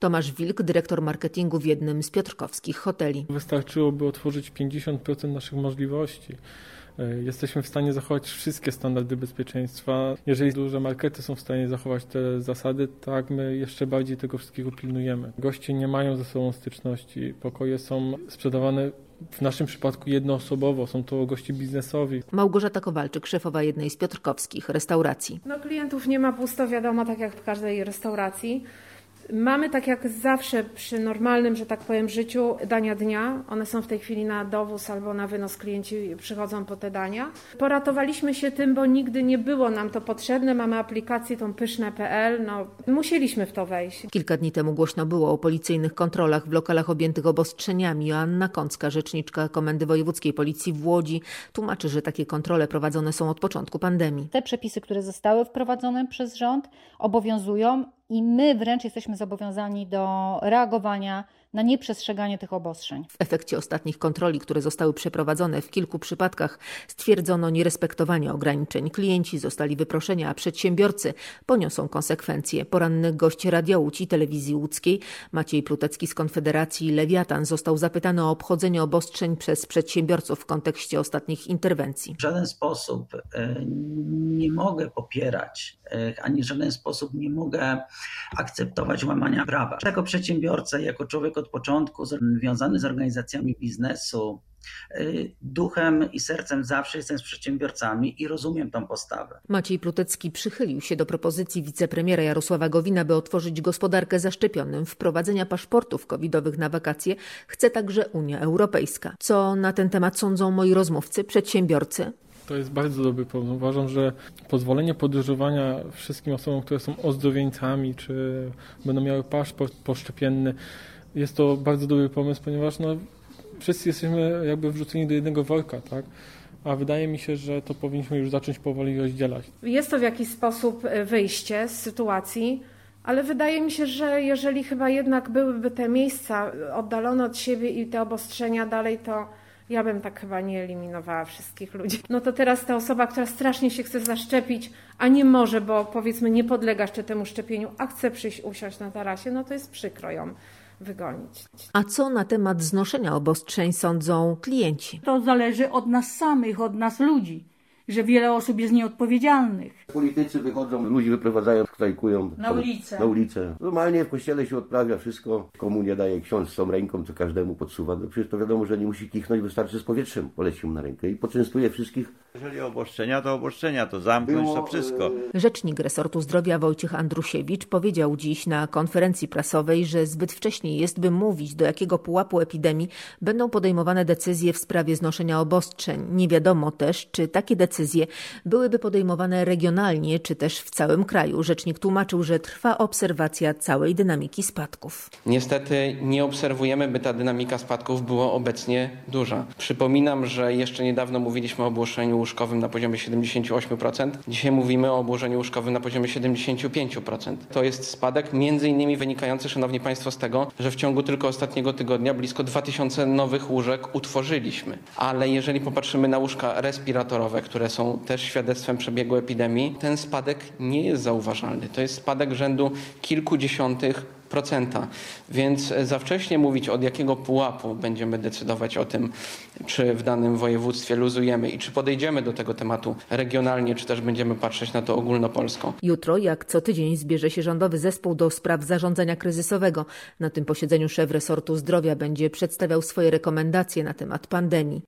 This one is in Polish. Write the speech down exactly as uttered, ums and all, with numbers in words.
Tomasz Wilk, dyrektor marketingu w jednym z piotrkowskich hoteli. Wystarczyłoby otworzyć pięćdziesiąt procent naszych możliwości. Jesteśmy w stanie zachować wszystkie standardy bezpieczeństwa. Jeżeli duże markety są w stanie zachować te zasady, tak my jeszcze bardziej tego wszystkiego pilnujemy. Goście nie mają ze sobą styczności. Pokoje są sprzedawane w naszym przypadku jednoosobowo. Są to goście biznesowi. Małgorzata Kowalczyk, szefowa jednej z piotrkowskich restauracji. No klientów nie ma pusto, wiadomo, tak jak w każdej restauracji. Mamy tak jak zawsze przy normalnym, że tak powiem, życiu dania dnia. One są w tej chwili na dowóz albo na wynos, klienci przychodzą po te dania. Poratowaliśmy się tym, bo nigdy nie było nam to potrzebne. Mamy aplikację tą pyszne kropka p l. No, musieliśmy w to wejść. Kilka dni temu głośno było o policyjnych kontrolach w lokalach objętych obostrzeniami. Joanna Kącka, rzeczniczka Komendy Wojewódzkiej Policji w Łodzi, tłumaczy, że takie kontrole prowadzone są od początku pandemii. Te przepisy, które zostały wprowadzone przez rząd, obowiązują i my wręcz jesteśmy zobowiązani do reagowania na nieprzestrzeganie tych obostrzeń. W efekcie ostatnich kontroli, które zostały przeprowadzone, w kilku przypadkach stwierdzono nierespektowanie ograniczeń. Klienci zostali wyproszeni, a przedsiębiorcy poniosą konsekwencje. Poranny gość Radia Łódź i Telewizji Łódzkiej, Maciej Plutecki z Konfederacji Lewiatan, został zapytany o obchodzenie obostrzeń przez przedsiębiorców w kontekście ostatnich interwencji. W żaden sposób nie mogę popierać, ani w żaden sposób nie mogę akceptować łamania prawa. Jako przedsiębiorca, jako człowiek od początku związany z organizacjami biznesu, duchem i sercem zawsze jestem z przedsiębiorcami i rozumiem tą postawę. Maciej Plutecki przychylił się do propozycji wicepremiera Jarosława Gowina, by otworzyć gospodarkę zaszczepionym. Wprowadzenia paszportów covidowych na wakacje chce także Unia Europejska. Co na ten temat sądzą moi rozmówcy, przedsiębiorcy? To jest bardzo dobry pomysł. Uważam, że pozwolenie podróżowania wszystkim osobom, które są ozdrowieńcami, czy będą miały paszport poszczepienny, jest to bardzo dobry pomysł, ponieważ no, wszyscy jesteśmy jakby wrzuceni do jednego worka, tak? A wydaje mi się, że to powinniśmy już zacząć powoli rozdzielać. Jest to w jakiś sposób wyjście z sytuacji, ale wydaje mi się, że jeżeli chyba jednak byłyby te miejsca oddalone od siebie i te obostrzenia dalej, to ja bym tak chyba nie eliminowała wszystkich ludzi. No to teraz ta osoba, która strasznie się chce zaszczepić, a nie może, bo powiedzmy nie podlega jeszcze temu szczepieniu, a chce przyjść usiąść na tarasie, no to jest przykro ją wygonić. A co na temat znoszenia obostrzeń sądzą klienci? To zależy od nas samych, od nas ludzi, że wiele osób jest nieodpowiedzialnych. Politycy wychodzą, ludzi wyprowadzają, strajkują. Na ulicę. Na ulicę. Normalnie w kościele się odprawia wszystko. Komunia daje ksiądz z tą ręką, co każdemu podsuwa. No przecież to wiadomo, że nie musi kichnąć, wystarczy z powietrzem poleci mu na rękę i poczęstuje wszystkich. Jeżeli obostrzenia, to obostrzenia, to zamknąć Było, to wszystko. Rzecznik resortu zdrowia Wojciech Andrusiewicz powiedział dziś na konferencji prasowej, że zbyt wcześnie jest, by mówić, do jakiego pułapu epidemii będą podejmowane decyzje w sprawie znoszenia obostrzeń. Nie wiadomo też, czy takie decyzje byłyby podejmowane regionalnie, czy też w całym kraju. Rzecznik tłumaczył, że trwa obserwacja całej dynamiki spadków. Niestety nie obserwujemy, by ta dynamika spadków była obecnie duża. Przypominam, że jeszcze niedawno mówiliśmy o obłożeniu łóżkowym na poziomie siedemdziesiąt osiem procent. Dzisiaj mówimy o obłożeniu łóżkowym na poziomie siedemdziesiąt pięć procent. To jest spadek między innymi wynikający, szanowni państwo, z tego, że w ciągu tylko ostatniego tygodnia blisko dwa tysiące nowych łóżek utworzyliśmy. Ale jeżeli popatrzymy na łóżka respiratorowe, które są też świadectwem przebiegu epidemii, ten spadek nie jest zauważalny. To jest spadek rzędu kilkudziesiątych procenta. Więc za wcześnie mówić, od jakiego pułapu będziemy decydować o tym, czy w danym województwie luzujemy i czy podejdziemy do tego tematu regionalnie, czy też będziemy patrzeć na to ogólnopolsko. Jutro, jak co tydzień, zbierze się rządowy zespół do spraw zarządzania kryzysowego. Na tym posiedzeniu szef resortu zdrowia będzie przedstawiał swoje rekomendacje na temat pandemii.